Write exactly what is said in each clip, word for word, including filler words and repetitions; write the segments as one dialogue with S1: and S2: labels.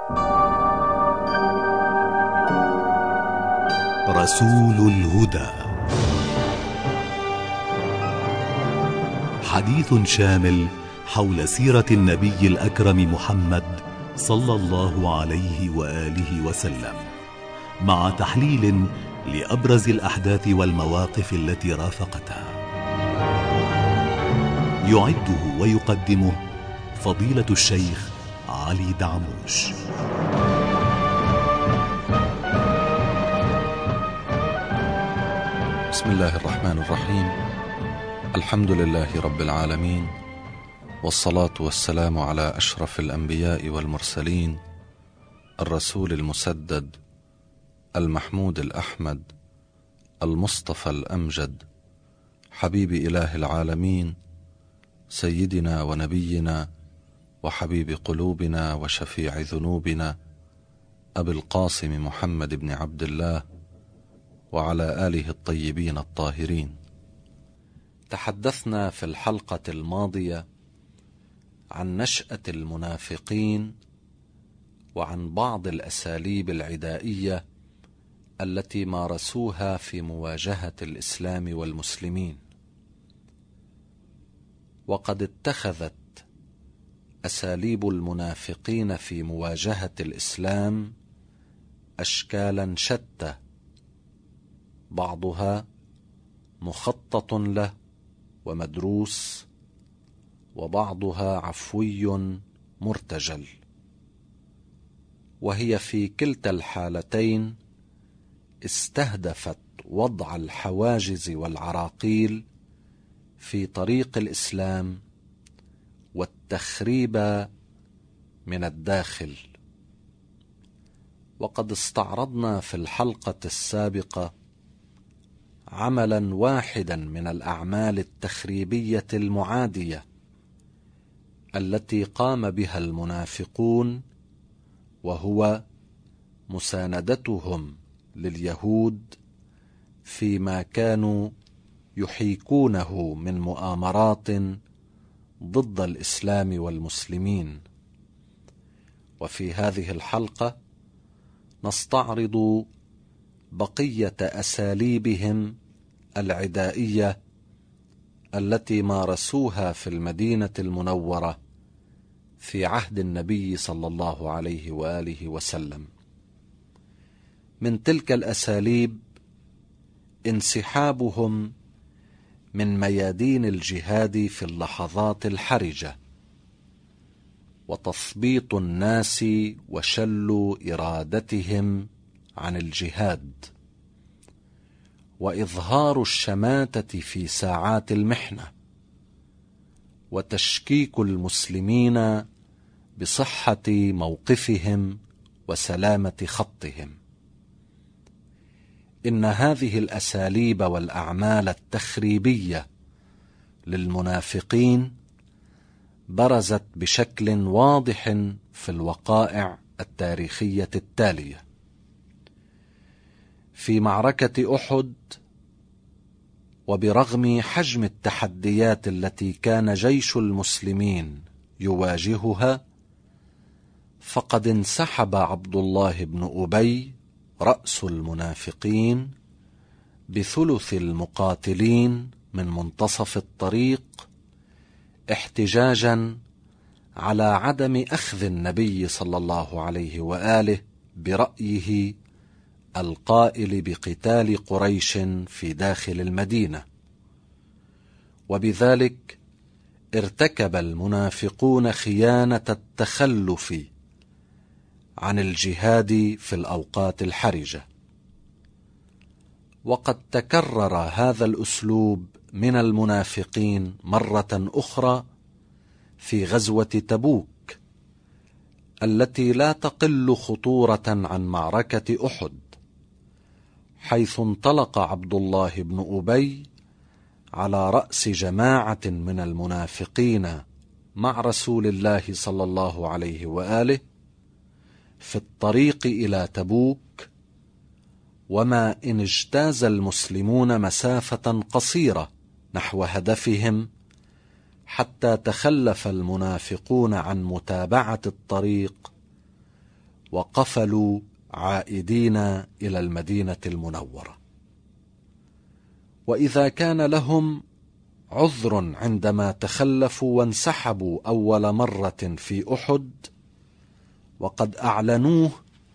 S1: رسول الهدى، حديث شامل حول سيرة النبي الأكرم محمد صلى الله عليه وآله وسلم، مع تحليل لأبرز الأحداث والمواقف التي رافقتها. يعده ويقدمه فضيلة الشيخ علي دعموش.
S2: بسم الله الرحمن الرحيم. الحمد لله رب العالمين، والصلاة والسلام على أشرف الأنبياء والمرسلين، الرسول المسدد المحمود الأحمد المصطفى الأمجد، حبيب إله العالمين، سيدنا ونبينا وحبيب قلوبنا وشفيع ذنوبنا، أبي القاسم محمد بن عبد الله وعلى آله الطيبين الطاهرين. تحدثنا في الحلقة الماضية عن نشأة المنافقين وعن بعض الأساليب العدائية التي مارسوها في مواجهة الإسلام والمسلمين، وقد اتخذت أساليب المنافقين في مواجهة الإسلام أشكالا شتى، بعضها مخطط له ومدروس، وبعضها عفوي مرتجل، وهي في كلتا الحالتين استهدفت وضع الحواجز والعراقيل في طريق الإسلام والتخريب من الداخل. وقد استعرضنا في الحلقة السابقة عملا واحدا من الأعمال التخريبية المعادية التي قام بها المنافقون، وهو مساندتهم لليهود فيما كانوا يحيكونه من مؤامرات ضد الإسلام والمسلمين. وفي هذه الحلقة نستعرض بقية أساليبهم العدائية التي مارسوها في المدينة المنورة في عهد النبي صلى الله عليه وآله وسلم. من تلك الأساليب انسحابهم من ميادين الجهاد في اللحظات الحرجة، وتثبيط الناس وشل إرادتهم عن الجهاد، وإظهار الشماتة في ساعات المحنة، وتشكيك المسلمين بصحة موقفهم وسلامة خطهم. إن هذه الأساليب والأعمال التخريبية للمنافقين برزت بشكل واضح في الوقائع التاريخية التالية. في معركة أحد، وبرغم حجم التحديات التي كان جيش المسلمين يواجهها، فقد انسحب عبد الله بن أبي رأس المنافقين بثلث المقاتلين من منتصف الطريق، احتجاجا على عدم أخذ النبي صلى الله عليه وآله برأيه القائل بقتال قريش في داخل المدينة. وبذلك ارتكب المنافقون خيانة التخلف عن الجهاد في الأوقات الحرجة. وقد تكرر هذا الأسلوب من المنافقين مرة أخرى في غزوة تبوك التي لا تقل خطورة عن معركة أحد، حيث انطلق عبد الله بن أبي على رأس جماعة من المنافقين مع رسول الله صلى الله عليه وآله في الطريق إلى تبوك، وما إن اجتاز المسلمون مسافة قصيرة نحو هدفهم حتى تخلف المنافقون عن متابعة الطريق وقفلوا عائدين إلى المدينة المنورة. وإذا كان لهم عذر عندما تخلفوا وانسحبوا أول مرة في أحد وقد أعلنوه،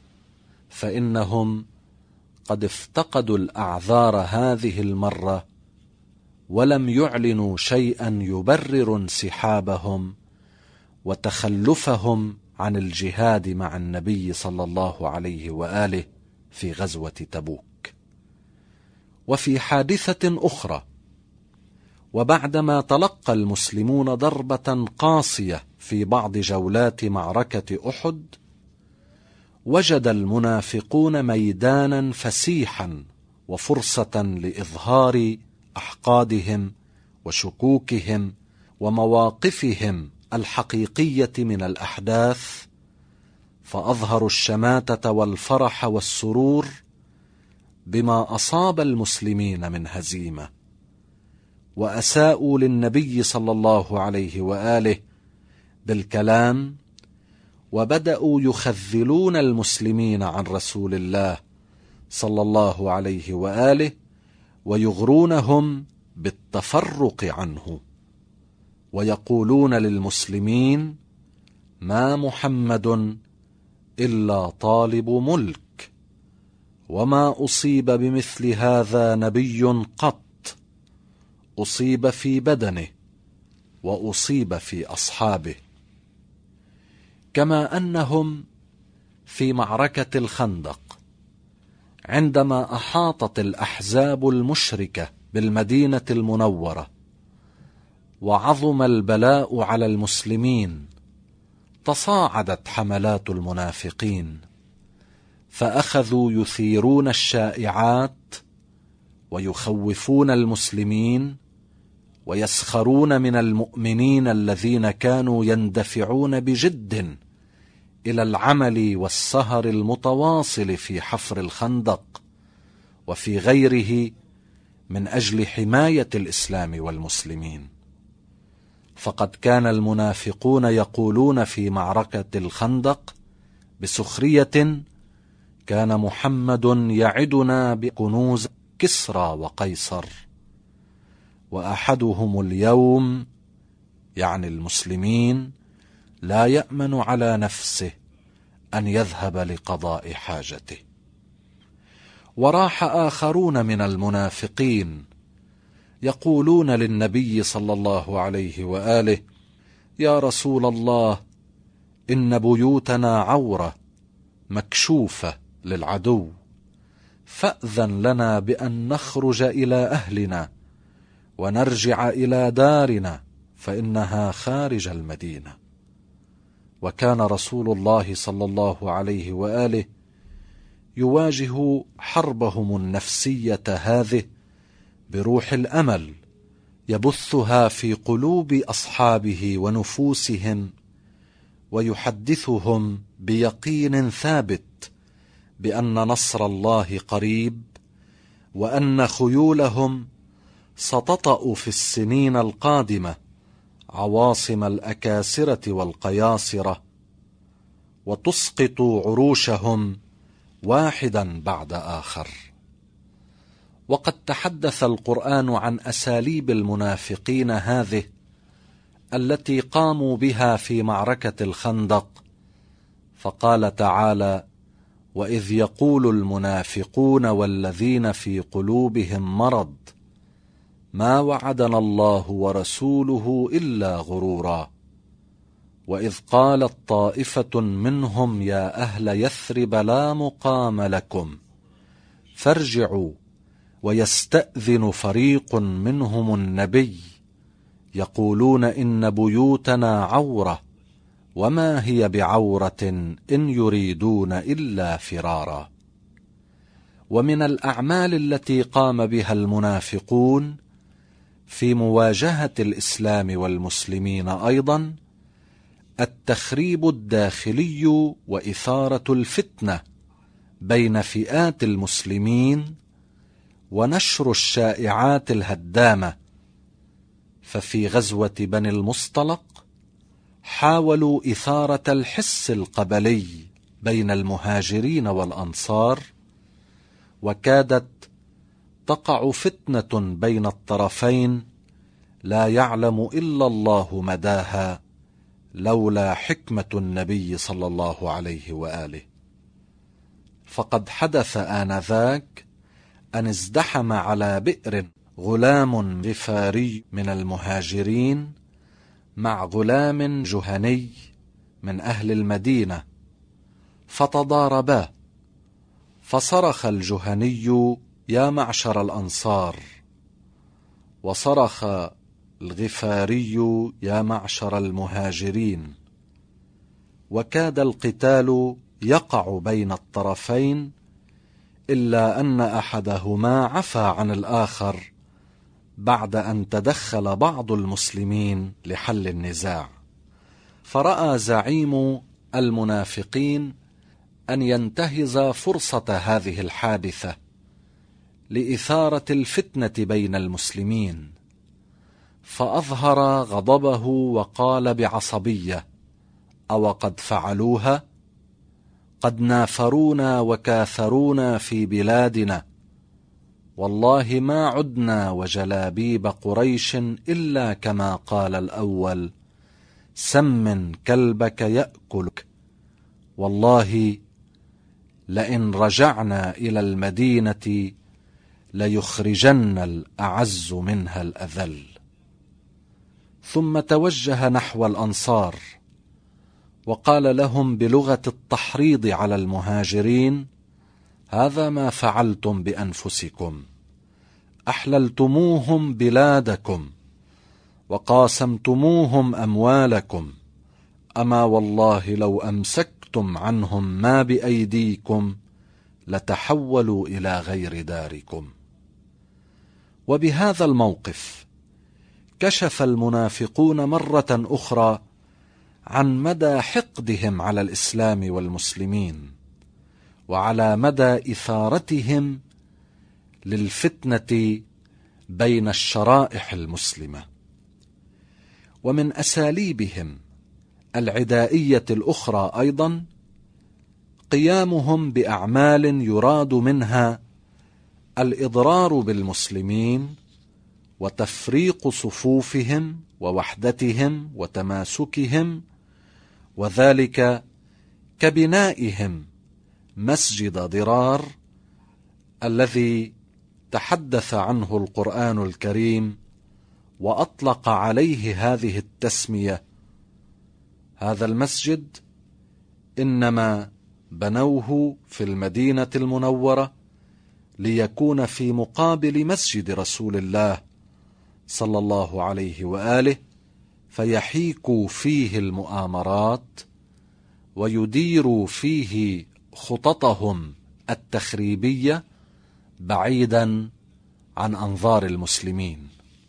S2: فإنهم قد افتقدوا الأعذار هذه المرة ولم يعلنوا شيئا يبرر انسحابهم وتخلفهم عن الجهاد مع النبي صلى الله عليه وآله في غزوة تبوك. وفي حادثة أخرى، وبعدما تلقى المسلمون ضربة قاسية في بعض جولات معركة أحد، وجد المنافقون ميدانا فسيحا وفرصة لإظهار أحقادهم وشكوكهم ومواقفهم الحقيقية من الأحداث، فأظهروا الشماتة والفرح والسرور بما أصاب المسلمين من هزيمة، وأساءوا للنبي صلى الله عليه وآله بالكلام، وبدأوا يخذلون المسلمين عن رسول الله صلى الله عليه وآله ويغرونهم بالتفرق عنه، ويقولون للمسلمين: ما محمد إلا طالب ملك، وما أصيب بمثل هذا نبي قط، أصيب في بدنه وأصيب في أصحابه. كما أنهم في معركة الخندق عندما أحاطت الأحزاب المشركة بالمدينة المنورة وعظم البلاء على المسلمين، تصاعدت حملات المنافقين، فأخذوا يثيرون الشائعات ويخوفون المسلمين ويسخرون من المؤمنين الذين كانوا يندفعون بجد إلى العمل والسهر المتواصل في حفر الخندق وفي غيره من أجل حماية الإسلام والمسلمين. فقد كان المنافقون يقولون في معركة الخندق بسخرية: كان محمد يعدنا بكنوز كسرى وقيصر، وأحدهم اليوم، يعني المسلمين، لا يأمن على نفسه أن يذهب لقضاء حاجته. وراح آخرون من المنافقين يقولون للنبي صلى الله عليه وآله: يا رسول الله، إن بيوتنا عورة مكشوفة للعدو، فأذن لنا بأن نخرج إلى أهلنا ونرجع إلى دارنا، فإنها خارج المدينة. وكان رسول الله صلى الله عليه وآله يواجه حربهم النفسية هذه بروح الأمل يبثها في قلوب أصحابه ونفوسهم، ويحدثهم بيقين ثابت بأن نصر الله قريب، وأن خيولهم ستطأ في السنين القادمة عواصم الأكاسرة والقياصرة، وتسقط عروشهم واحدا بعد آخر. وقد تحدث القرآن عن أساليب المنافقين هذه التي قاموا بها في معركة الخندق، فقال تعالى: وإذ يقول المنافقون والذين في قلوبهم مرض ما وعدنا الله ورسوله إلا غرورا، وإذ قالت طائفة منهم يا أهل يثرب لا مقام لكم فارجعوا، ويستأذن فريق منهم النبي يقولون إن بيوتنا عورة وما هي بعورة إن يريدون إلا فرارا. ومن الأعمال التي قام بها المنافقون في مواجهة الإسلام والمسلمين أيضا التخريب الداخلي وإثارة الفتنة بين فئات المسلمين ونشر الشائعات الهدامة. ففي غزوة بني المصطلق حاولوا إثارة الحس القبلي بين المهاجرين والأنصار، وكادت تقع فتنة بين الطرفين لا يعلم إلا الله مداها لولا حكمة النبي صلى الله عليه وآله. فقد حدث آنذاك أن ازدحم على بئر غلام غفاري من المهاجرين مع غلام جهني من أهل المدينة، فتضاربا، فصرخ الجهني يا معشر الأنصار، وصرخ الغفاري يا معشر المهاجرين، وكاد القتال يقع بين الطرفين، إلا أن أحدهما عفى عن الآخر بعد أن تدخل بعض المسلمين لحل النزاع. فرأى زعيم المنافقين أن ينتهز فرصة هذه الحادثة لإثارة الفتنة بين المسلمين، فأظهر غضبه وقال بعصبية: أو قد فعلوها؟ قد نافرونا وكاثرونا في بلادنا، والله ما عدنا وجلابيب قريش إلا كما قال الأول: سمن كلبك يأكلك. والله لئن رجعنا إلى المدينة ليخرجن الأعز منها الأذل. ثم توجه نحو الأنصار وقال لهم بلغة التحريض على المهاجرين: هذا ما فعلتم بأنفسكم، أحللتموهم بلادكم وقاسمتموهم أموالكم، أما والله لو أمسكتم عنهم ما بأيديكم لتحولوا إلى غير داركم. وبهذا الموقف كشف المنافقون مرة أخرى عن مدى حقدهم على الإسلام والمسلمين، وعلى مدى إثارتهم للفتنة بين الشرائح المسلمة. ومن أساليبهم العدائية الأخرى أيضا قيامهم بأعمال يراد منها الإضرار بالمسلمين وتفريق صفوفهم ووحدتهم وتماسكهم، وذلك كبنائهم مسجد ضرار الذي تحدث عنه القرآن الكريم وأطلق عليه هذه التسمية. هذا المسجد إنما بنوه في المدينة المنورة ليكون في مقابل مسجد رسول الله صلى الله عليه وآله، فيحيكوا فيه المؤامرات ويديروا فيه خططهم التخريبية بعيدا عن أنظار المسلمين.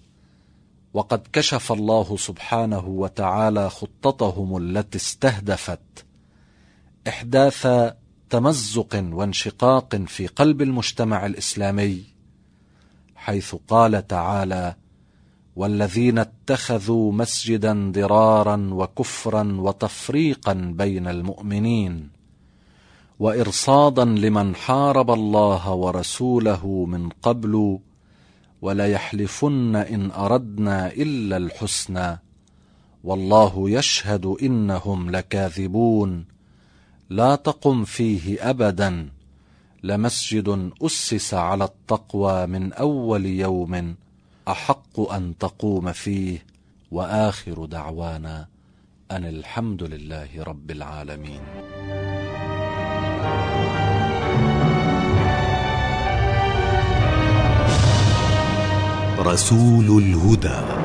S2: وقد كشف الله سبحانه وتعالى خطتهم التي استهدفت إحداث تمزق وانشقاق في قلب المجتمع الإسلامي، حيث قال تعالى: والذين اتخذوا مسجدا ضرارا وكفرا وتفريقا بين المؤمنين وإرصادا لمن حارب الله ورسوله من قبل وليحلفن إن أردنا إلا الحسنى والله يشهد إنهم لكاذبون لا تقم فيه أبدا لمسجد أسس على التقوى من أول يوم أحق أن تقوم فيه وآخر دعوانا أن الحمد لله رب العالمين.
S1: رسول الهدى.